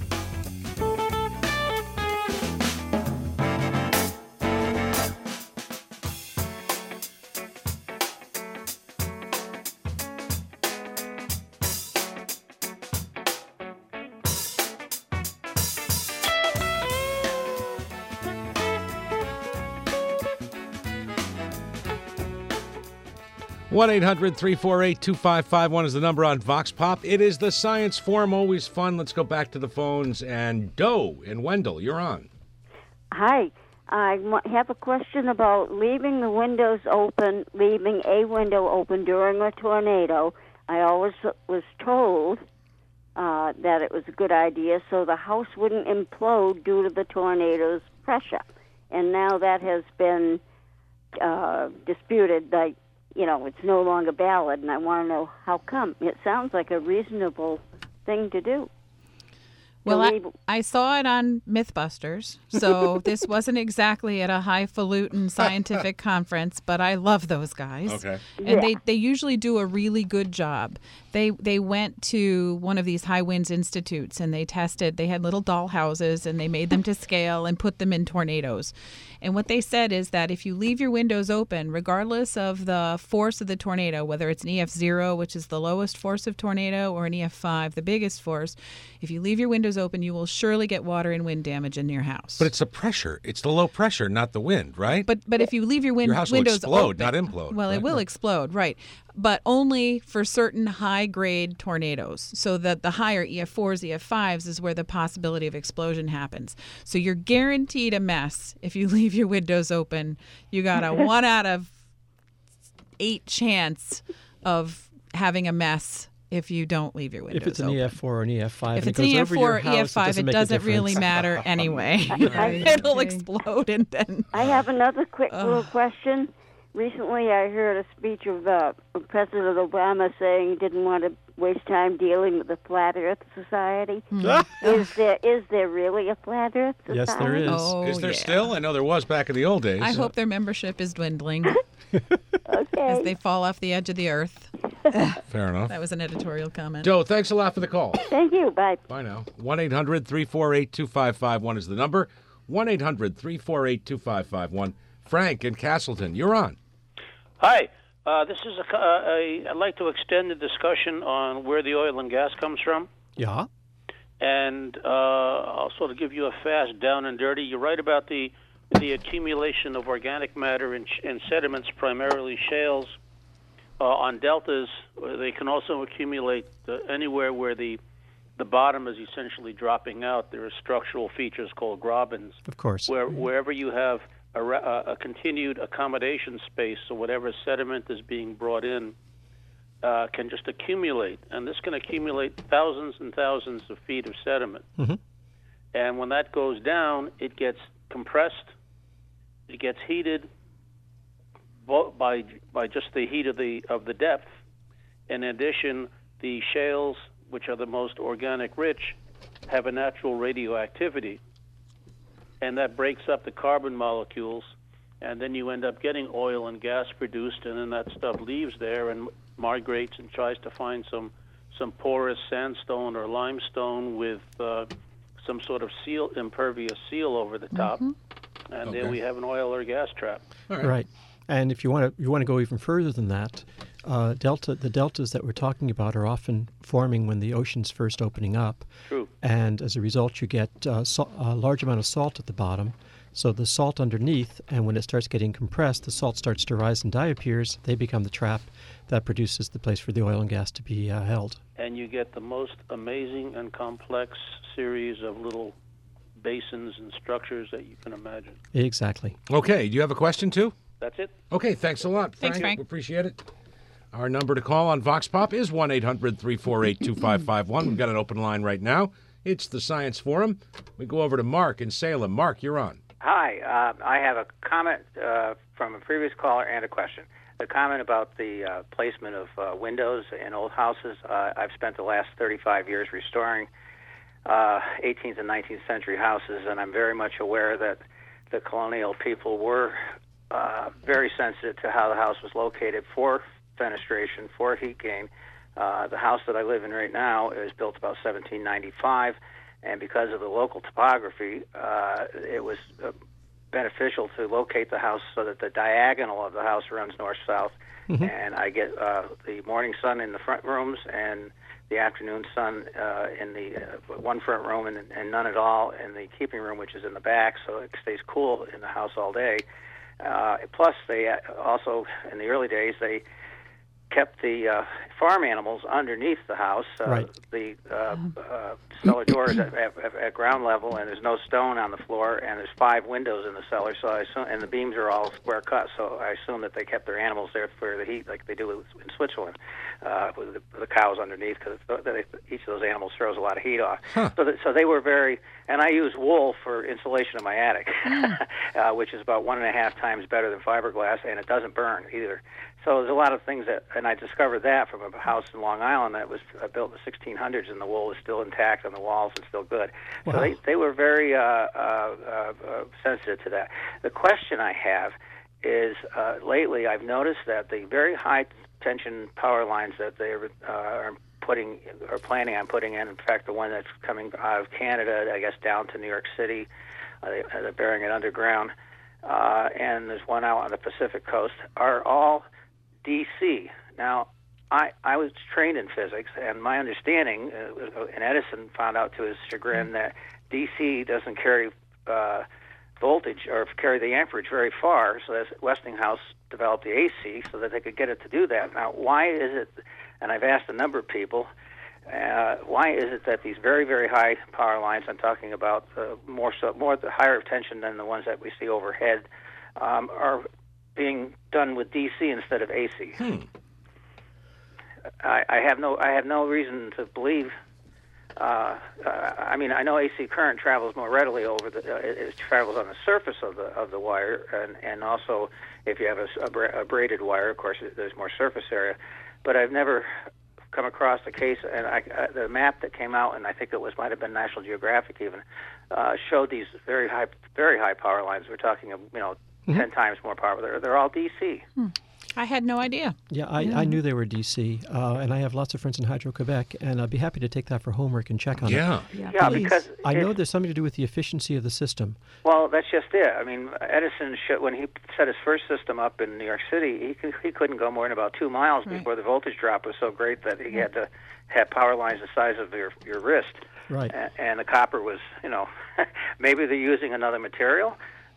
one eight hundred three four eight two five five one is the number on Vox Pop. It is the Science Forum, always fun. Let's go back to the phones. And Doe in Wendell, you're on. Hi. I have a question about leaving the windows open, leaving a window open during a tornado. I always was told uh, that it was a good idea so the house wouldn't implode due to the tornado's pressure. And now that has been uh, disputed. Like, you know, it's no longer valid, and I want to know how come. It sounds like a reasonable thing to do. Well, I, I saw it on Mythbusters, so this wasn't exactly at a highfalutin scientific conference, but I love those guys. Okay. And Yeah. they, they usually do a really good job. They they went to one of these high winds institutes and they tested. They had little doll houses and they made them to scale and put them in tornadoes. And what they said is that if you leave your windows open, regardless of the force of the tornado, whether it's an E F zero, which is the lowest force of tornado, or an E F five, the biggest force, if you leave your windows open, you will surely get water and wind damage in your house. But it's the pressure. It's the low pressure, not the wind, right? But but if you leave your, win- Your house will windows explode, open, not implode, Well, right? it will explode, right? But only for certain high-grade tornadoes. So that the higher E F fours, E F fives is where the possibility of explosion happens. So you're guaranteed a mess if you leave your windows open. You got a one out of eight chance of having a mess if you don't leave your windows If it's an open. E F four or an E F five, If and it's it an goes E F over four your or house, E F five, it doesn't, it make a doesn't really difference. matter anyway. I- It'll explode and then. I have another quick little question. Recently, I heard a speech of uh, President Obama saying he didn't want to waste time dealing with the Flat Earth Society. is there is there really a Flat Earth Society? Yes, there is. Oh, is there yeah. still? I know there was back in the old days. I hope their membership is dwindling Okay. as they fall off the edge of the earth. Fair enough. That was an editorial comment. Doe, thanks a lot for the call. Thank you. Bye. Bye now. one eight hundred three four eight two five five one is the number. one eight hundred three four eight two five five one. Frank in Castleton, you're on. Hi. Uh, this is a, uh, a. I'd like to extend the discussion on where the oil and gas comes from, Yeah. and uh, also to give you a fast down and dirty. You're right about the the accumulation of organic matter in, in sediments, primarily shales, Uh, on deltas, uh, they can also accumulate uh, anywhere where the the bottom is essentially dropping out. There are structural features called grobens. Of course. Where wherever you have a, a, a continued accommodation space, so whatever sediment is being brought in uh, can just accumulate, and this can accumulate thousands and thousands of feet of sediment. Mm-hmm. And when that goes down, it gets compressed, it gets heated by by just the heat of the of the depth. In addition, the shales, which are the most organic rich, have a natural radioactivity, and that breaks up the carbon molecules, and then you end up getting oil and gas produced, and then that stuff leaves there and migrates and tries to find some some porous sandstone or limestone with uh, some sort of seal, impervious seal over the top, mm-hmm. and okay. then we have an oil or gas trap. Right. right. And if you want to, you want to go even further than that, uh, delta the deltas that we're talking about are often forming when the ocean's first opening up. True. And as a result, you get uh, sal- a large amount of salt at the bottom. So the salt underneath, and when it starts getting compressed, the salt starts to rise and disappears. They become the trap that produces the place for the oil and gas to be uh, held. And you get the most amazing and complex series of little basins and structures that you can imagine. Exactly. Okay. Do you have a question, too? That's it. Okay, thanks a lot, Frank. Thanks, Frank. We appreciate it. Our number to call on Vox Pop is one eight hundred three four eight two five five one. We've got an open line right now. It's the Science Forum. We go over to Mark in Salem. Mark, you're on. Hi. Uh, I have a comment uh, from a previous caller and a question. The comment about the uh, placement of uh, windows in old houses. Uh, I've spent the last thirty-five years restoring uh, eighteenth and nineteenth century houses, and I'm very much aware that the colonial people were Uh, very sensitive to how the house was located for fenestration, for heat gain. Uh, the house that I live in right now is built about seventeen ninety-five, and because of the local topography, uh, it was uh, beneficial to locate the house so that the diagonal of the house runs north-south, mm-hmm. and I get uh, the morning sun in the front rooms and the afternoon sun uh, in the uh, one front room and, and none at all in the keeping room, which is in the back, so it stays cool in the house all day. Uh, plus, they also, in the early days, they kept the uh, farm animals underneath the house. Uh, right. The uh, uh, cellar door is at, at, at ground level, and there's no stone on the floor, and there's five windows in the cellar. So I assume, and the beams are all square cut. So I assume that they kept their animals there for the heat, like they do in Switzerland, uh, with the, the cows underneath, because each of those animals throws a lot of heat off. Huh. So, that, so they were very. And I use wool for insulation of my attic, mm. uh, which is about one and a half times better than fiberglass, and it doesn't burn either. So there's a lot of things that, and I discovered that from a house in Long Island that was uh, built in the sixteen hundreds, and the wool is still intact on the walls and still good. Wow. So they, they were very uh, uh, uh, sensitive to that. The question I have is, uh, lately I've noticed that the very high tension power lines that they uh, are putting or planning on putting in, in fact, the one that's coming out of Canada, I guess, down to New York City, uh, they, they're burying it underground, uh, and there's one out on the Pacific coast, are all D C. Now, I, I was trained in physics, and my understanding, uh, and Edison found out to his chagrin, that D C doesn't carry uh, voltage or carry the amperage very far, so that's Westinghouse developed the A C so that they could get it to do that. Now, why is it, and I've asked a number of people, uh, why is it that these very, very high power lines, I'm talking about uh, more so, more the higher tension than the ones that we see overhead, um, are being done with D C instead of A C? Hmm. I, I have no, I have no reason to believe. Uh, uh, I mean, I know A C current travels more readily over the. Uh, it, it travels on the surface of the of the wire, and and also if you have a, a, bra- a braided wire, of course, there's more surface area. But I've never come across a case, and I, uh, the map that came out, and I think it was might have been National Geographic even, uh, showed these very high, very high power lines. We're talking, of, you know, mm-hmm. ten times more power. They're they're all D C. Hmm. I had no idea. Yeah, I, yeah. I knew they were D C, uh, and I have lots of friends in Hydro-Quebec, and I'd be happy to take that for homework and check on yeah. it. Yeah, yeah because I know there's something to do with the efficiency of the system. Well, that's just it. I mean, Edison, should, when he set his first system up in New York City, he could, he couldn't go more than about two miles right. before the voltage drop was so great that he had to have power lines the size of your your wrist. Right. And, and the copper was, you know, maybe they're using another material.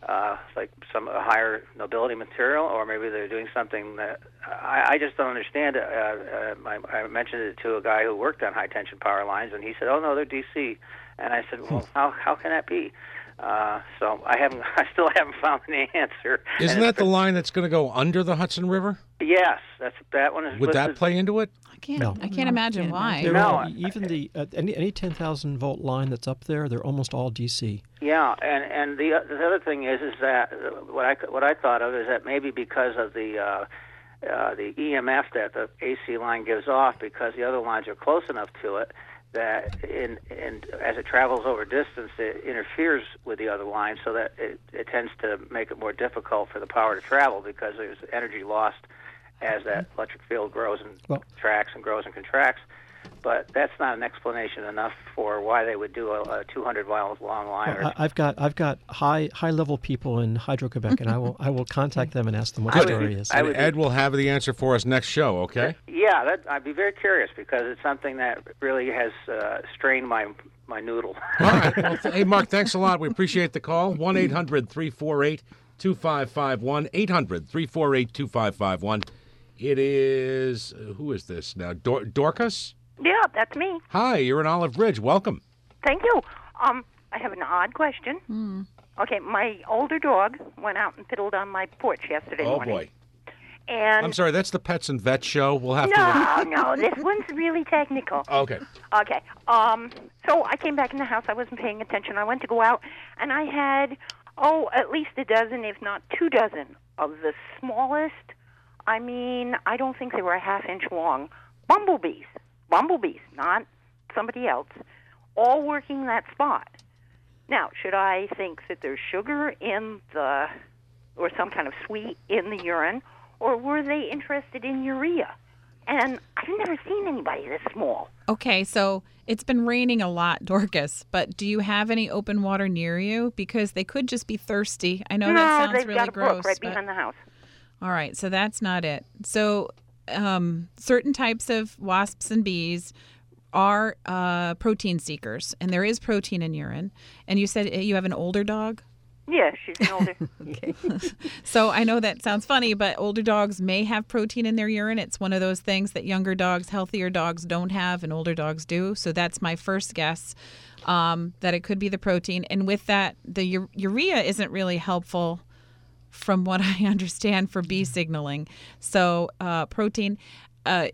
uh, like some a higher nobility material, or maybe they're doing something that I, I just don't understand. Uh, uh, I, I mentioned it to a guy who worked on high tension power lines, and he said, "Oh no, they're D C." And I said, "Well, how how can that be?" Uh, so I haven't, I still haven't found an answer. Isn't that the line that's going to go under the Hudson River? Yes, that's that one is. Would that listed- play into it? I can't. No. I can't imagine why. They're No, all- I- even the uh, any any ten thousand volt line that's up there, they're almost all D C. Yeah, and and the the other thing is is that uh, what I what I thought of is that maybe because of the uh, uh, the E M F that the A C line gives off, because the other lines are close enough to it, that in in as it travels over distance, it interferes with the other line, so that it, it tends to make it more difficult for the power to travel because there's energy lost as that electric field grows and Well- contracts and grows and contracts. But that's not an explanation enough for why they would do a, a two hundred miles long line. Or, Well, I, I've got I've got high high level people in Hydro Quebec, and I will I will contact them and ask them what I the would- story is. I And would- Ed will have the answer for us next show, okay? Yeah, that, I'd be very curious because it's something that really has uh, strained my my noodle. All right. Well, th- hey, Mark, thanks a lot. We appreciate the call. one eight hundred three four eight two five five one. eight hundred three four eight two five five one. It is, uh, who is this now? Dor- Dorcas? Yeah, that's me. Hi, you're in Olive Ridge. Welcome. Thank you. Um, I have an odd question. Okay, my older dog went out and fiddled on my porch yesterday Oh, morning. boy. And I'm sorry, that's the Pets and Vets show. We'll have no, to... no, this one's really technical. Okay. Okay. Um, so I came back in the house. I wasn't paying attention. I went to go out, and I had, oh, at least a dozen, if not two dozen, of the smallest, I mean, I don't think they were a half inch long, bumblebees. Bumblebees, not somebody else, all working that spot. Now, should I think that there's sugar in the, or some kind of sweet in the urine, or were they interested in urea? And I've never seen anybody this small. Okay, so it's been raining a lot, Dorcas, but do you have any open water near you? Because they could just be thirsty. I know no, that sounds they've really got a gross. brook right but- behind the house. All right, so that's not it. So um, certain types of wasps and bees are uh, protein seekers, and there is protein in urine. And you said you have an older dog? Yeah, she's an older. Okay. So I know that sounds funny, but older dogs may have protein in their urine. It's one of those things that younger dogs, healthier dogs don't have, and older dogs do. So that's my first guess, um, that it could be the protein. And with that, the u- urea isn't really helpful from what I understand for bee signaling. So uh, protein. Uh,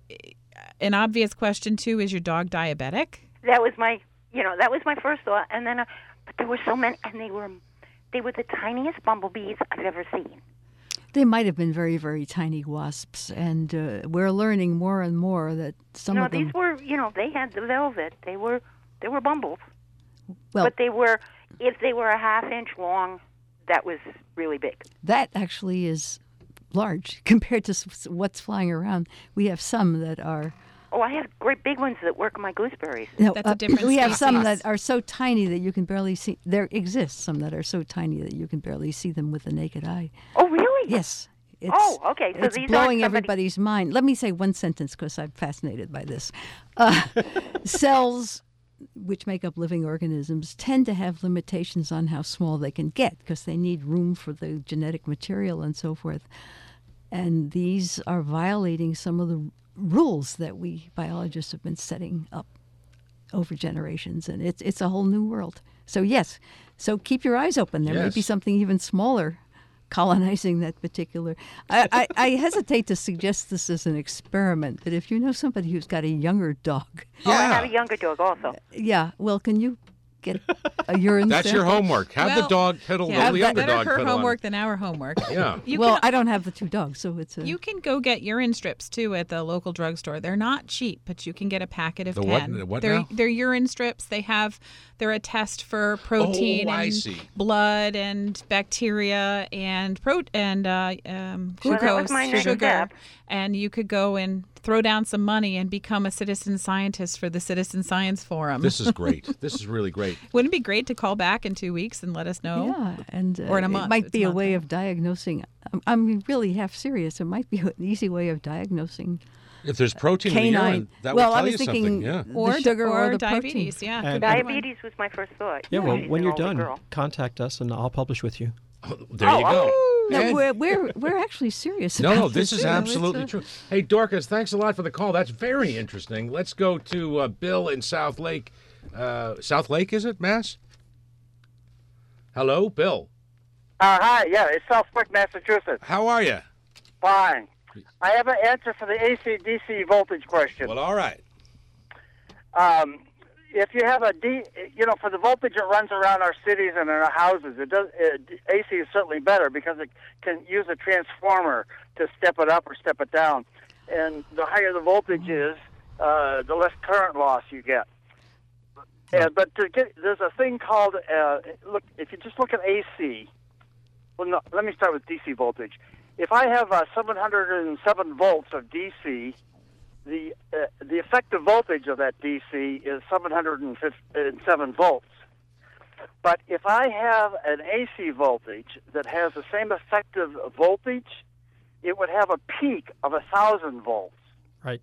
an obvious question, too, is your dog diabetic? That was my, you know, that was my first thought. And then, uh, but there were so many, and they were, they were the tiniest bumblebees I've ever seen. They might have been very, very tiny wasps, and uh, we're learning more and more that some no, of them. these were, you know, they had the velvet. They were, they were bumbles. Well, but they were, if they were a half inch long, that was really big. that actually is large compared to s- what's flying around. We have some that are. Oh, I have great big ones that work my gooseberries. No, uh, we have some that are so tiny that you can barely see. There exist some that are so tiny that you can barely see them with the naked eye. Oh, really? Yes. It's, oh, okay. So it's these blowing aren't somebody... everybody's mind. Let me say one sentence because I'm fascinated by this. Uh, cells, which make up living organisms, tend to have limitations on how small they can get because they need room for the genetic material and so forth. And these are violating some of the rules that we biologists have been setting up over generations, and it's it's a whole new world. So yes, so keep your eyes open. There may Yes. be something even smaller colonizing that particular. I, I, I hesitate to suggest this as an experiment, but if you know somebody who's got a younger dog, Oh, I have a younger dog also. yeah, well, can you get a urine That's your sample? homework. Have the Well, dog piddle Yeah, the younger better dog her piddle on. homework than our homework. Yeah. You well, can, I don't have the two dogs, so it's a. you can go get urine strips too at the local drugstore. They're not cheap, but you can get a packet of The what- ten. the what they're now? they're urine strips. They have they're a test for protein Oh, I and see. blood and bacteria and pro and uh, um, Well, that was glucose my next sugar. step. And you could go and throw down some money and become a citizen scientist for the Citizen Science Forum. This is great. This is really great. Wouldn't it be great to call back in two weeks and let us know? Yeah, and uh, Or in a month. it might It's be a not way that. of diagnosing. I'm, I'm really half serious. It might be an easy way of diagnosing If there's protein in the canine. urine, that well, would tell I was you thinking something. Yeah. the Or sugar or, or the diabetes, protein. yeah. And- could be one. Diabetes was my first thought. Yeah, well, She's when an you're older done, girl. contact us and I'll publish with you. There you go. No, And- we're, we're we're actually serious. No, about no, this is you know, it's, absolutely uh, true. Hey, Dorcas, thanks a lot for the call. That's very interesting. Let's go to uh, Bill in South Lake. Uh, South Lake, is it, Mass? Hello, Bill. Uh, hi, yeah, it's Southwick, Massachusetts. How are you? Fine. I have an answer for the A C D C voltage question. Well, all right. Um, if you have a D, you know, for the voltage that runs around our cities and in our houses, it does. It, A C is certainly better because it can use a transformer to step it up or step it down, and the higher the voltage is, uh, the less current loss you get. Uh, but to get, there's a thing called uh, look. If you just look at A C, well, no, let me start with D C voltage. If I have uh, seven hundred seven volts of D C, the uh, the effective voltage of that D C is seven hundred seven volts. But if I have an A C voltage that has the same effective voltage, it would have a peak of one thousand volts. Right.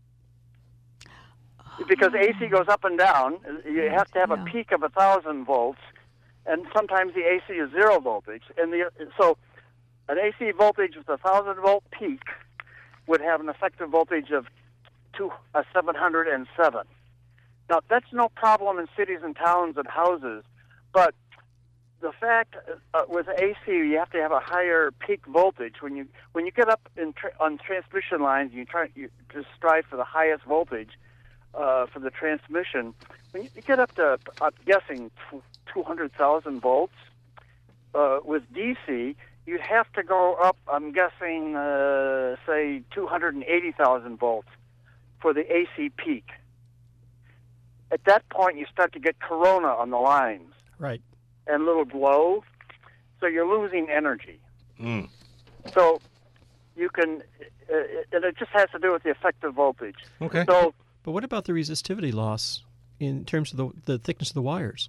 Because A C goes up and down, you have to have a peak of one thousand volts, and sometimes the A C is zero voltage. And the so an A C voltage with a one thousand volt peak would have an effective voltage of two, uh, seven hundred seven. Now, that's no problem in cities and towns and houses, but the fact uh, with A C, you have to have a higher peak voltage. When you when you get up in tra- on transmission lines, you try you just strive for the highest voltage uh, for the transmission. When you, you get up to, I'm guessing, two hundred thousand volts uh, with D C, you'd have to go up, I'm guessing, uh, say, two hundred eighty thousand volts for the A C peak. At that point, you start to get corona on the lines. Right. And little glow, so you're losing energy. Mm. So you can, uh, and it just has to do with the effective voltage. Okay. So, but what about the resistivity loss in terms of the, the thickness of the wires?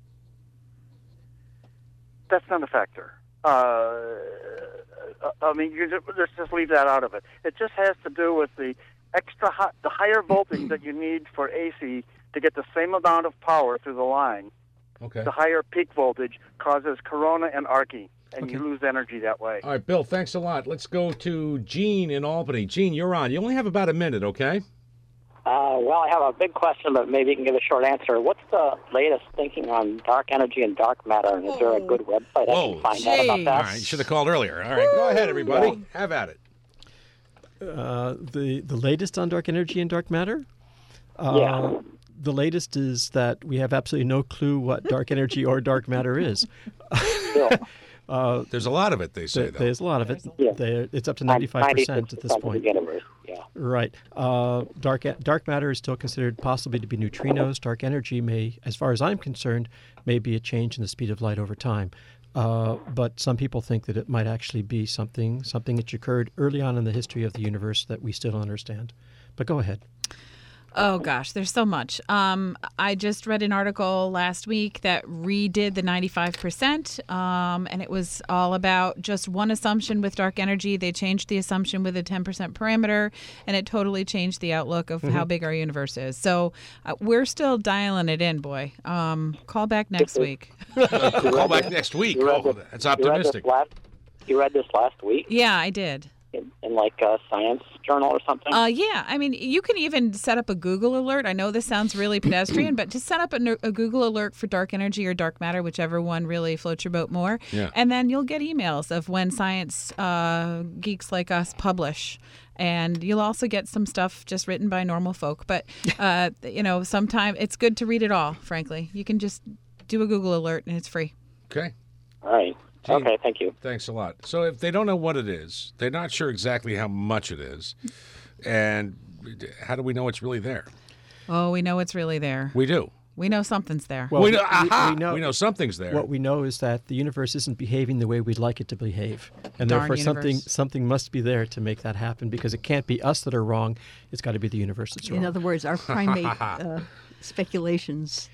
that's not a factor. Uh, I mean, you just, let's just leave that out of it. It just has to do with the extra high, the higher voltage that you need for A C to get the same amount of power through the line. Okay. The higher peak voltage causes corona and arcing, and Okay. you lose energy that way. All right, Bill, thanks a lot. Let's go to Gene in Albany. Gene, you're on. You only have about a minute, okay? Uh, well, I have a big question, but maybe you can give a short answer. What's the latest thinking on dark energy and dark matter? And is there a good website I can find out about that? All right, you should have called earlier. All right, go ahead, everybody. Have at it. Uh, the the latest on dark energy and dark matter. Uh, Yeah. The latest is that we have absolutely no clue what dark energy or dark matter is. uh, There's a lot of it, they say, there- though. There's a lot of it. Yeah. There- It's up to ninety-five percent at this ninety-six percent point. of the universe, yeah. Right. Uh, dark dark matter is still considered possibly to be neutrinos. Dark energy may, as far as I'm concerned, may be a change in the speed of light over time. Uh, but some people think that it might actually be something something that occurred early on in the history of the universe that we still don't understand. But go ahead. Oh gosh, there's so much. Um, I just read an article last week that redid the ninety-five percent, um, and it was all about just one assumption with dark energy. They changed the assumption with a ten percent parameter, and it totally changed the outlook of how Mhm. big our universe is. So uh, we're still dialing it in, boy. Um, call back next week. Call back next week. You read Oh, this- that's you read this optimistic. last- You read this last week Yeah, I did. in, in like a science journal or something? Uh, yeah, I mean, you can even set up a Google alert. I know this sounds really pedestrian, but just set up a, ner- a Google alert for dark energy or dark matter, whichever one really floats your boat more. Yeah. And then you'll get emails of when science uh, geeks like us publish. And you'll also get some stuff just written by normal folk. But, uh, you know, sometimes it's good to read it all, frankly. You can just do a Google alert, and it's free. Okay. All right. Gene, Okay, thank you. Thanks a lot. So if they don't know what it is, they're not sure exactly how much it is, and how do we know it's really there? Oh, we know it's really there. We do. We know something's there. we, know, aha, we know something's there. What we know is that the universe isn't behaving the way we'd like it to behave, and Darn therefore something universe. something must be there to make that happen. Because it can't be us that are wrong; it's got to be the universe that's wrong. In other words, our primate uh, speculations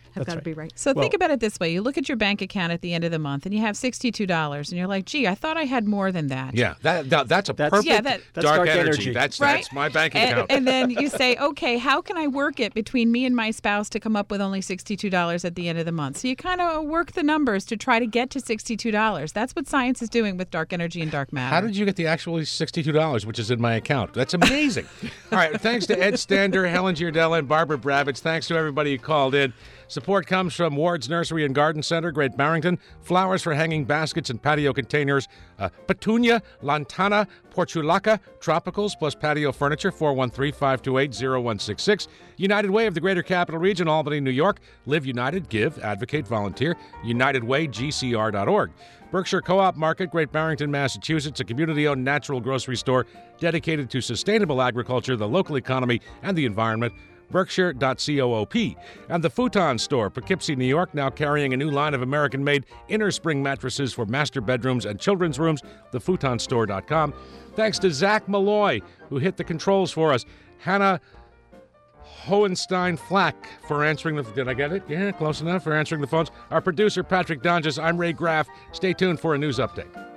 have got to be right. So think about it this way. You look at your bank account at the end of the month and you have sixty-two dollars and you're like, gee, I thought I had more than that. Yeah, that, that that's a That's- perfect yeah, that- dark, That's dark energy. energy. That's Right? that's my bank And, account. and then you say, okay, how can I work it between me and my spouse to come up with only sixty-two dollars at the end of the month? So you kind of work the numbers to try to get to sixty-two dollars. That's what science is doing with dark energy and dark matter. How did you get the actual sixty-two dollars, which is in my account? That's amazing. All right, thanks to Ed Stander, Helen Giardella, and Barbara Bravitz. Thanks to everybody who called in. Support comes from Ward's Nursery and Garden Center, Great Barrington. Flowers for hanging baskets and patio containers. Uh, Petunia, Lantana, Portulaca, Tropicals, plus patio furniture, four one three, five two eight, zero one six six. United Way of the Greater Capital Region, Albany, New York. Live United, give, advocate, volunteer. United Way G C R dot org. Berkshire Co-op Market, Great Barrington, Massachusetts, a community-owned natural grocery store dedicated to sustainable agriculture, the local economy, and the environment. Berkshire dot coop. And the Futon Store, Poughkeepsie, New York, now carrying a new line of American-made inner spring mattresses for master bedrooms and children's rooms, the futon store dot com. Thanks to Zach Malloy, who hit the controls for us. Hannah Hohenstein-Flack for answering the... Did I get it? Yeah, close enough for answering the phones. Our producer, Patrick Donges. I'm Ray Graff. Stay tuned for a news update.